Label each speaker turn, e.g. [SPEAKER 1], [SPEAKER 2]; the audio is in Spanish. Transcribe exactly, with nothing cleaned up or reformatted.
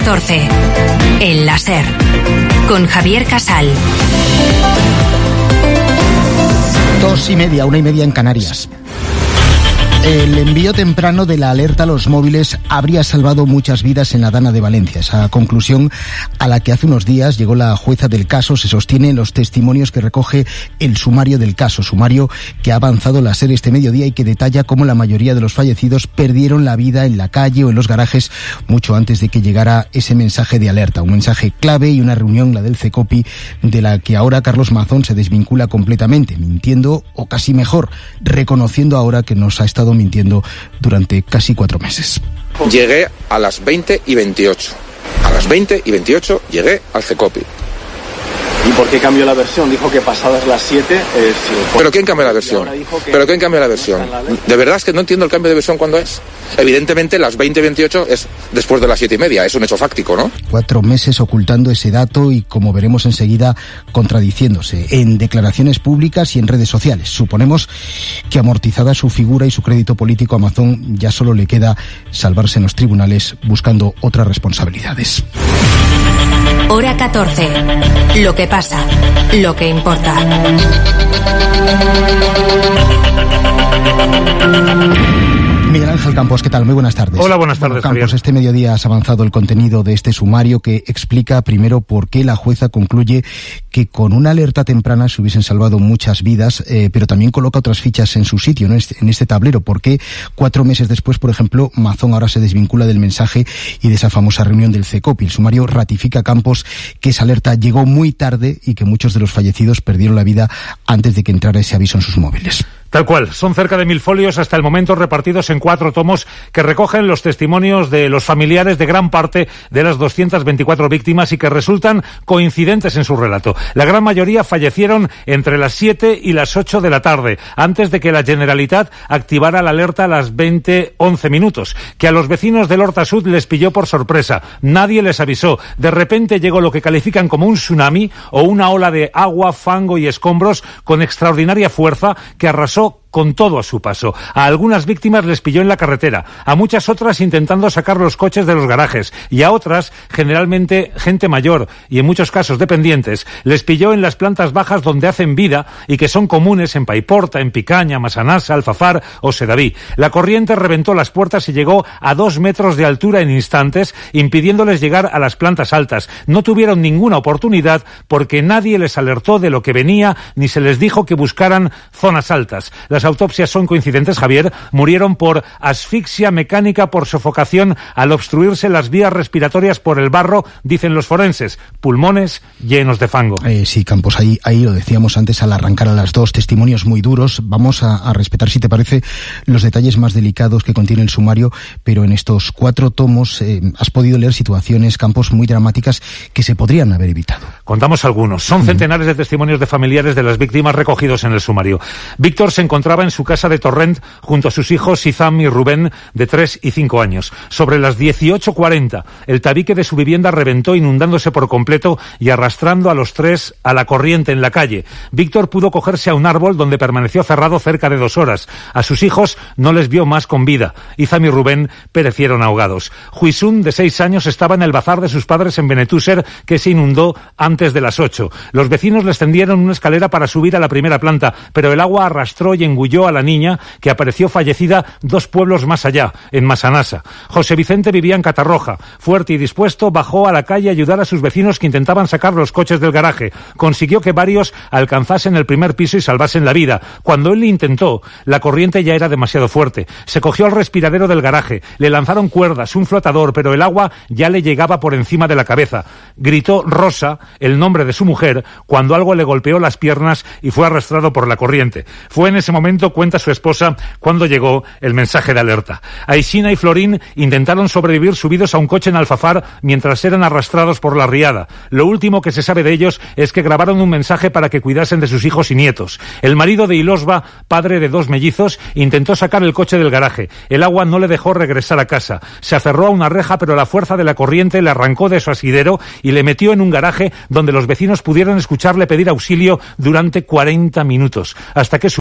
[SPEAKER 1] catorce. El láser. Con Javier Casal.
[SPEAKER 2] Dos y media, una y media en Canarias. El envío temprano de la alerta a los móviles habría salvado muchas vidas en la Dana de Valencia. Esa conclusión a la que hace unos días llegó la jueza del caso se sostiene en los testimonios que recoge el sumario del caso, sumario que ha avanzado la SER este mediodía y que detalla cómo la mayoría de los fallecidos perdieron la vida en la calle o en los garajes mucho antes de que llegara ese mensaje de alerta. Un mensaje clave y una reunión, la del CECOPI, de la que ahora Carlos Mazón se desvincula completamente, mintiendo, o casi mejor, reconociendo ahora que nos ha estado mintiendo durante casi cuatro meses.
[SPEAKER 3] Llegué a las veinte y veintiocho. A las veinte y veintiocho llegué al CECOPI.
[SPEAKER 4] ¿Y por qué cambió la versión? Dijo que pasadas las siete... Eh, si
[SPEAKER 3] ¿Pero quién cambió la versión? ¿Pero quién cambió la versión? De verdad es que no entiendo el cambio de versión cuándo es. Evidentemente las veinte y veintiocho es después de las siete y media, es un hecho fáctico, ¿no?
[SPEAKER 2] Cuatro meses ocultando ese dato y, como veremos enseguida, contradiciéndose en declaraciones públicas y en redes sociales. Suponemos que, amortizada su figura y su crédito político, a Mazón ya solo le queda salvarse en los tribunales buscando otras responsabilidades.
[SPEAKER 1] Hora catorce. Lo que pasa, lo que importa.
[SPEAKER 2] Miguel Ángel Campos, ¿qué tal? Muy buenas tardes.
[SPEAKER 5] Hola, buenas tardes,
[SPEAKER 2] bueno, Campos,
[SPEAKER 5] Javier.
[SPEAKER 2] Este mediodía has avanzado el contenido de este sumario que explica primero por qué la jueza concluye que con una alerta temprana se hubiesen salvado muchas vidas, eh, pero también coloca otras fichas en su sitio, ¿no? en, este, en este tablero. ¿Por qué cuatro meses después, por ejemplo, Mazón ahora se desvincula del mensaje y de esa famosa reunión del CECOPI? El sumario ratifica, Campos, que esa alerta llegó muy tarde y que muchos de los fallecidos perdieron la vida antes de que entrara ese aviso en sus móviles.
[SPEAKER 5] Tal cual, son cerca de mil folios hasta el momento repartidos en cuatro tomos que recogen los testimonios de los familiares de gran parte de las doscientas veinticuatro víctimas y que resultan coincidentes en su relato. La gran mayoría fallecieron entre las siete y las ocho de la tarde, antes de que la Generalitat activara la alerta a las veinte once minutos, que a los vecinos del Horta Sud les pilló por sorpresa. Nadie les avisó. De repente llegó lo que califican como un tsunami o una ola de agua, fango y escombros con extraordinaria fuerza que arrasó con todo a su paso. A algunas víctimas les pilló en la carretera, a muchas otras intentando sacar los coches de los garajes y a otras, generalmente gente mayor y en muchos casos dependientes, les pilló en las plantas bajas donde hacen vida y que son comunes en Paiporta, en Picaña, Massanassa, Alfafar o Sedaví. La corriente reventó las puertas y llegó a dos metros de altura en instantes, impidiéndoles llegar a las plantas altas. No tuvieron ninguna oportunidad porque nadie les alertó de lo que venía ni se les dijo que buscaran zonas altas. Las autopsias son coincidentes, Javier. Murieron por asfixia mecánica por sofocación al obstruirse las vías respiratorias por el barro, dicen los forenses. Pulmones llenos de fango.
[SPEAKER 2] Eh, sí, Campos, ahí, ahí lo decíamos antes al arrancar a las dos. Testimonios muy duros. Vamos a, a respetar, si te parece, los detalles más delicados que contiene el sumario, pero en estos cuatro tomos eh, has podido leer situaciones, Campos, muy dramáticas que se podrían haber evitado.
[SPEAKER 5] Contamos algunos. Son centenares de testimonios de familiares de las víctimas recogidos en el sumario. Víctor se encontraba en su casa de Torrent junto a sus hijos Izam y Rubén, de tres y cinco años. Sobre las dieciocho cuarenta, el tabique de su vivienda reventó inundándose por completo y arrastrando a los tres a la corriente en la calle. Víctor pudo cogerse a un árbol donde permaneció cerrado cerca de dos horas. A sus hijos no les vio más con vida. Izam y Rubén perecieron ahogados. Juisun, de seis años, estaba en el bazar de sus padres en Benetúser, que se inundó antes de las ocho. Los vecinos les tendieron una escalera para subir a la primera planta, pero el agua arrastró y engulló a la niña, que apareció fallecida dos pueblos más allá, en Massanassa. José Vicente vivía en Catarroja. Fuerte y dispuesto, bajó a la calle a ayudar a sus vecinos que intentaban sacar los coches del garaje. Consiguió que varios alcanzasen el primer piso y salvasen la vida. Cuando él lo intentó, la corriente ya era demasiado fuerte. Se cogió al respiradero del garaje, le lanzaron cuerdas, un flotador, pero el agua ya le llegaba por encima de la cabeza. Gritó Rosa, el nombre de su mujer, cuando algo le golpeó las piernas y fue arrastrado por la corriente. Fue en ese momento, cuenta su esposa, cuando llegó el mensaje de alerta. Aishina y Florín intentaron sobrevivir subidos a un coche en Alfafar mientras eran arrastrados por la riada. Lo último que se sabe de ellos es que grabaron un mensaje para que cuidasen de sus hijos y nietos. El marido de Ilosba, padre de dos mellizos, intentó sacar el coche del garaje. El agua no le dejó regresar a casa. Se aferró a una reja, pero la fuerza de la corriente le arrancó de su asidero y le metió en un garaje donde los vecinos pudieron escucharle pedir auxilio durante cuarenta minutos, hasta que su